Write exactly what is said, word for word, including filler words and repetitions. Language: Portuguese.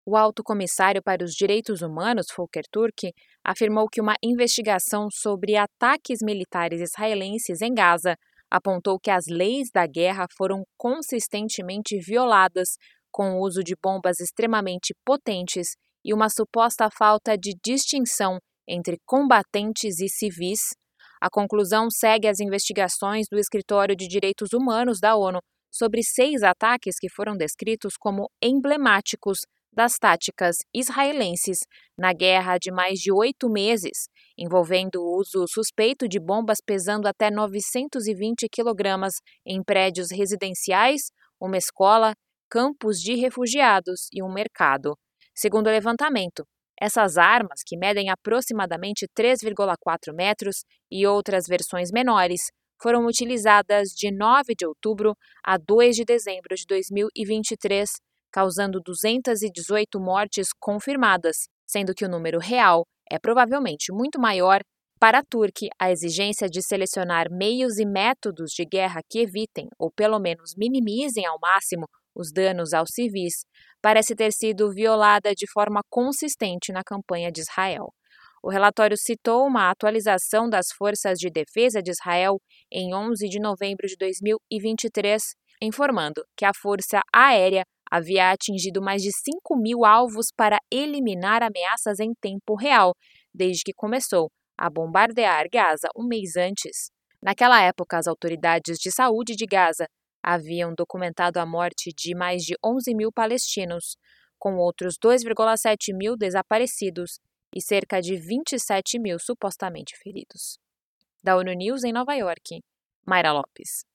O alto comissário para os direitos humanos, Volker Turk, afirmou que uma investigação sobre ataques militares israelenses em Gaza apontou que as leis da guerra foram consistentemente violadas com o uso de bombas extremamente potentes e uma suposta falta de distinção entre combatentes e civis. A conclusão segue as investigações do Escritório de Direitos Humanos da ONU sobre seis ataques que foram descritos como emblemáticos das táticas israelenses na guerra de mais de oito meses, envolvendo o uso suspeito de bombas pesando até novecentos e vinte quilogramas em prédios residenciais, uma escola, campos de refugiados e um mercado. Segundo o levantamento, essas armas, que medem aproximadamente três vírgula quatro metros e outras versões menores, foram utilizadas de nove de outubro a dois de dezembro de dois mil e vinte e três, causando duzentas e dezoito mortes confirmadas, sendo que o número real é provavelmente muito maior. Para Turk, a exigência de selecionar meios e métodos de guerra que evitem, ou pelo menos minimizem ao máximo, os danos aos civis, parece ter sido violada de forma consistente na campanha de Israel. O relatório citou uma atualização das Forças de Defesa de Israel em onze de novembro de dois mil e vinte e três, informando que a Força Aérea havia atingido mais de cinco mil alvos para eliminar ameaças em tempo real, desde que começou a bombardear Gaza um mês antes. Naquela época, as autoridades de saúde de Gaza haviam documentado a morte de mais de onze mil palestinos, com outros dois vírgula sete mil desaparecidos e cerca de vinte e sete mil supostamente feridos. Da ONU News em Nova York, Mayra Lopes.